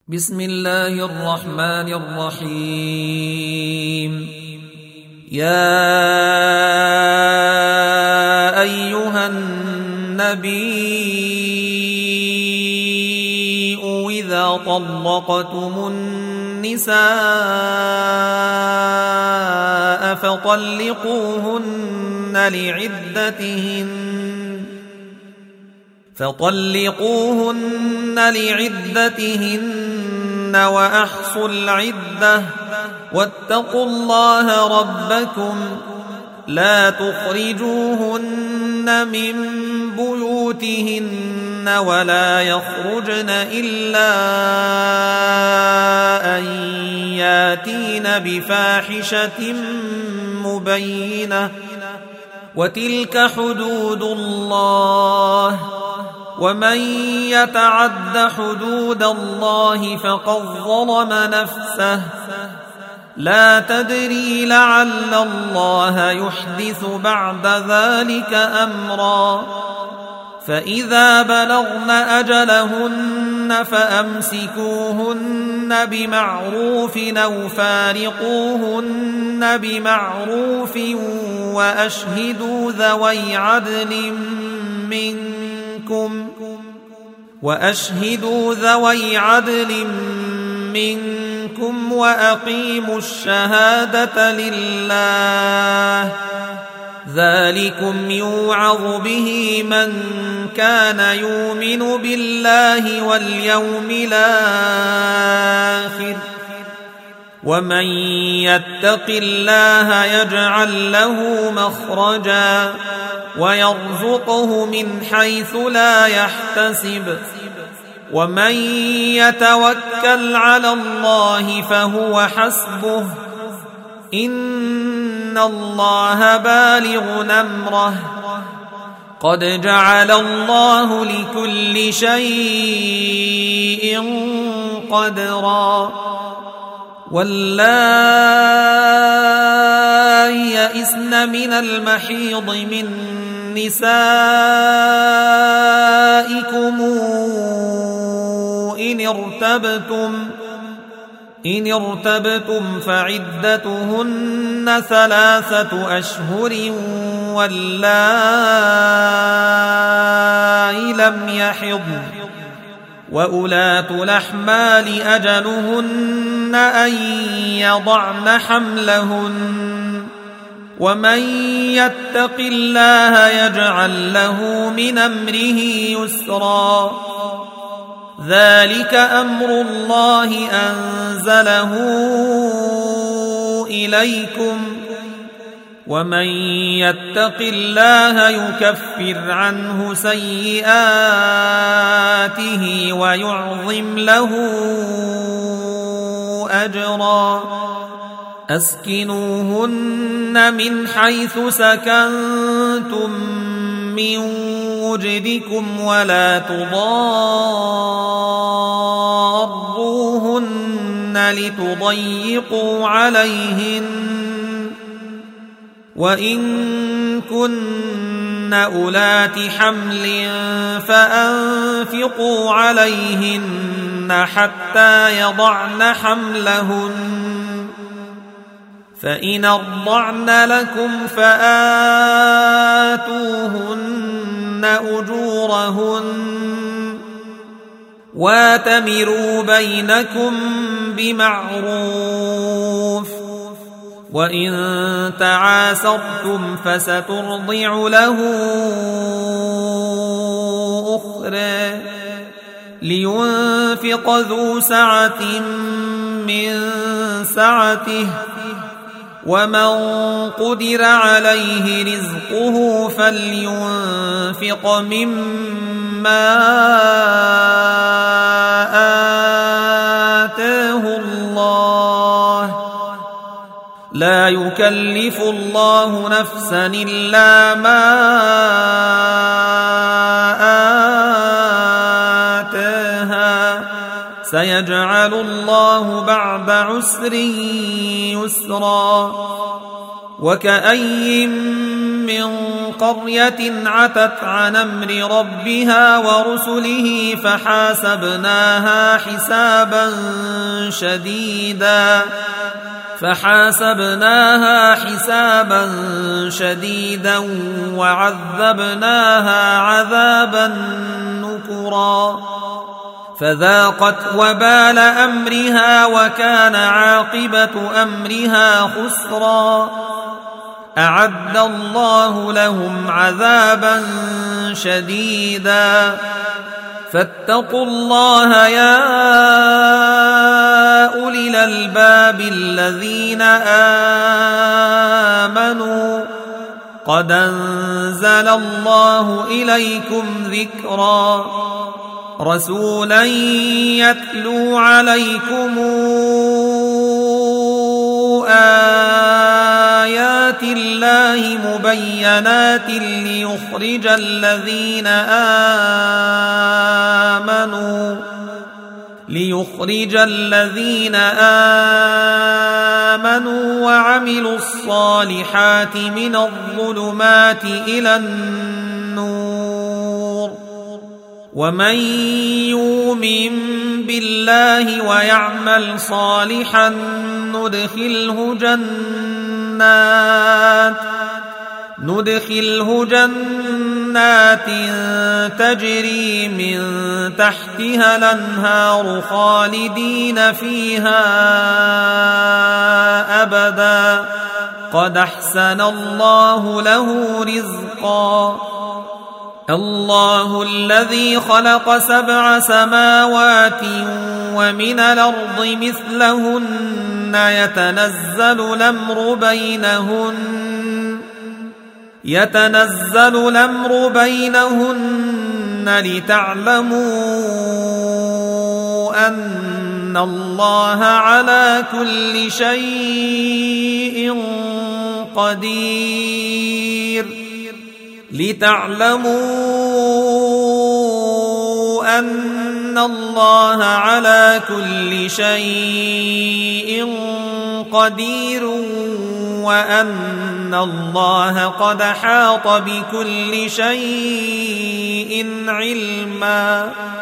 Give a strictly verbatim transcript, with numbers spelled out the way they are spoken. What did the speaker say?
بسم الله الرحمن الرحيم. يا أيها النبي إذا طلقتم النساء فطلقوهن لعدتهن فطلقوهن لعدتهن وأحصوا العدة واتقوا الله ربكم لا تخرجوهن من بيوتهن ولا يخرجن إلا أن ياتين بفاحشة مبينة وتلك حدود الله ومن يتعد حدود الله فقد ظلم نفسه لا تدري لعل الله يحدث بعد ذلك أمرا. فإذا بلغن أجلهن فأمسكوهن بمعروف أو فارقوهن بمعروف وأشهدوا ذوي عدل منكم وأشهدوا ذوي عدل منكم وأقيموا الشهادة لله ذلكم يوعظ به من كان يؤمن بالله واليوم الآخر ومن يتق الله يجعل له مخرجا ويرزقه من حيث لا يحتسب ومن يتوكل على الله فهو حسبه إن الله بالغ أمره قد جعل الله لكل شيء قدرا. واللائي يئسن من المحيض من نسائكم إن ارتبتم إن ارتبتم فعدتهن ثلاثة أشهر واللائي لم يحضن وأولاة الأحمال أجلهن أن يضعن حملهن ومن يتق الله يجعل له من أمره يسرا. ذلك أمر الله أنزله إليكم ومن يتق الله يكفر عنه سيئاته ويعظم له أجرا. أسكنوهن من حيث سكنتم من وجدكم ولا تضاروهن لتضيقوا عليهن وإن كن أولات حمل فأنفقوا عليهن حتى يضعن حملهن فإن أرضعن لكم فآتوهن أجورهن واتمروا بينكم بمعروف وإن تعاسرتم فسترضع له أخرى لينفق ذو سعة من سعته ومن قدر عليه رزقه فلينفق مما آتاه الله لا يكلف الله نفسا إلا ما آتاها سيجعل الله بعد عسر يسرا. وكأي من قرية عتت عن أمر ربها ورسله فحاسبناها حسابا شديدا فحاسبناها حسابا شديدا وعذبناها عذابا نكرا فذاقت وبال أمرها وكان عاقبة أمرها خسرا أعد الله لهم عذابا شديدا فاتقوا الله يا أولي الألباب الذين آمنوا قد أنزل الله إليكم ذكرا رسولا يتلو عليكم آيات الله مبينات ليخرج الذين آمنوا ليخرج الذين آمنوا وعملوا الصالحات من الظلمات إلى النور ومن يؤمن بالله ويعمل صالحا ندخله جنات ندخله جنات تجري من تحتها الأنهار خالدين فيها أبدا قد أحسن الله له رزقا الله الذي خلق سبع سماوات ومن الأرض مثلهن يتنزل الأمر بينهن يتنزل الأمر بينهن لتعلموا أن الله على كل شيء قدير لتعلموا أن الله على كل شيء قدير وأن الله قد حاط بكل شيء علما